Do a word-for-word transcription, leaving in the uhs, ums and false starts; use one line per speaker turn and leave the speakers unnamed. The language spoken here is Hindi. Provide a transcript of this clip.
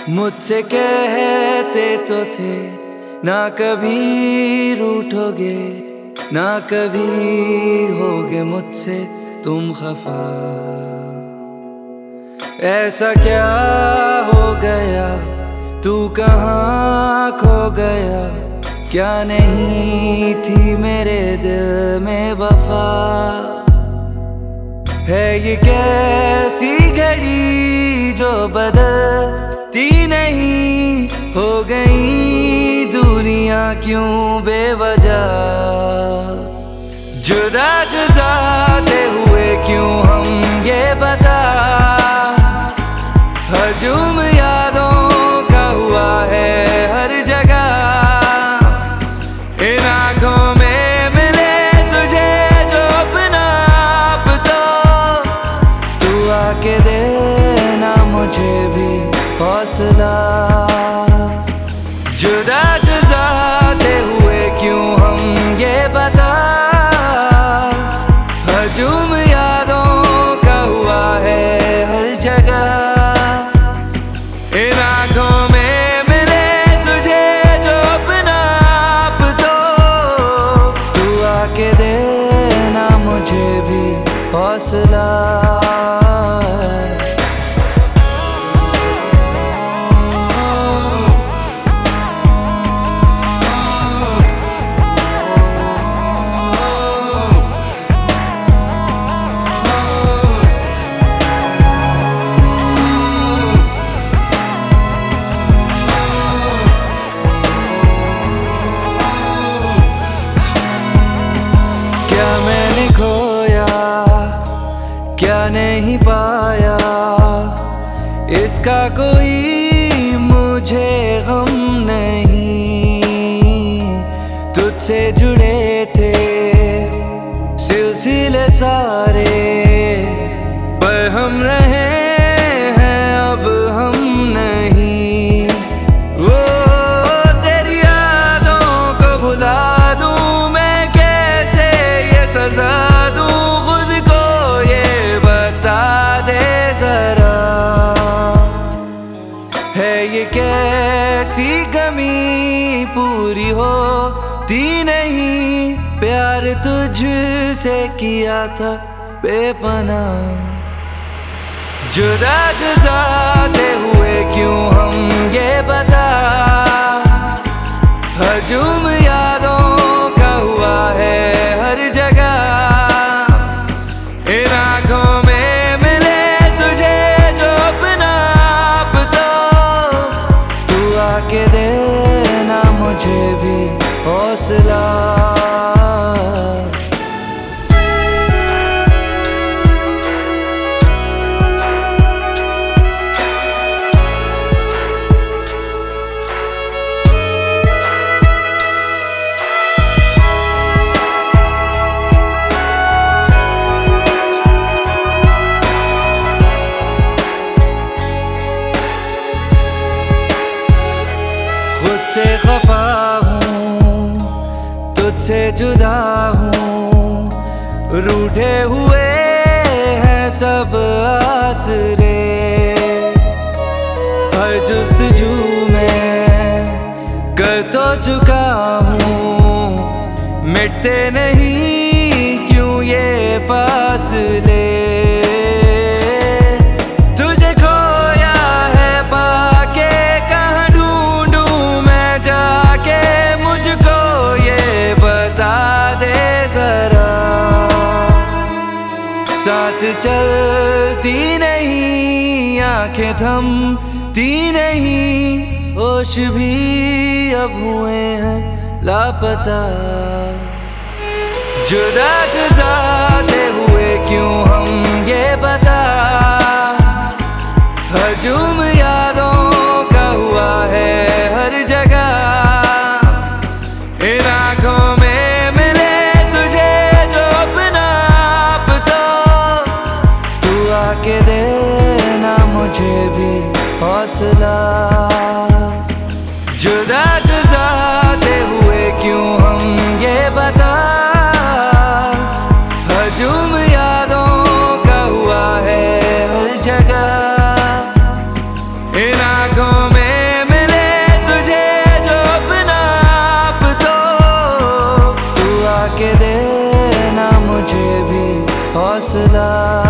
मुझसे कहते तो थे ना कभी रूठोगे, ना कभी होगे मुझसे तुम खफा। ऐसा क्या हो गया, तू कहाँ खो गया, क्या नहीं थी मेरे दिल में वफा। है ये कैसी घड़ी जो बदलती नहीं, हो गई दूरियां क्यों बेवजह। जुदा जुदा से हुए क्यों हम ये बता, हजूम यादों का हुआ है हर जगह। इन आँखों में मिले तुझे जो अपना आप, तो तू आके देना मुझे भी हौसला। जुदा जुदा से हुए क्यों हम ये बता, हजूम यादों का हुआ है हर जगह। इन आँखों में मिले तुझे जो अपना आप, तो तू आके देना मुझे भी हौसला। क्या मैंने खोया, क्या नहीं पाया, इसका कोई मुझे गम नहीं। तुझसे जुड़े थे सिलसिले सारे, पर हम रहे हैं अब हम नहीं। वो तेरी यादों को भुला दूं मैं कैसे, ये सजा दूं खुद को, ये बता दे जरा। है ये कैसी कमी पूरी होती नहीं, प्यार तुझसे किया था बेपनाह। जुदा जुदा से हुए क्यों हम ये बता, हजूम यादों का हुआ है हर जगह। इन आँखों में मिले तुझे जो अपना आप, तो तू आके देना मुझे भी हौसला। तुझसे खफा हूँ, तुझसे जुदा हूँ, रूठे हुए हैं सब आसरे। हर जुस्तजू में कर तो चुका हूँ, मिटते नहीं क्यों ये फासले। सांस चलती नहीं, आंखें थमती नहीं, होश भी अब हुए हैं लापता। जुदा जुदा से हुए क्यों हम ये बता, हजूम यादों का हुआ है हर जगह। इन आँखों में मिले तुझे जो अपना आप, तो तू आके देना मुझे भी हौसला। जुदा जुदा से हुए क्यों हम ये बता, हजूम यादों का हुआ है हर जगह। इन आँखों में फासला।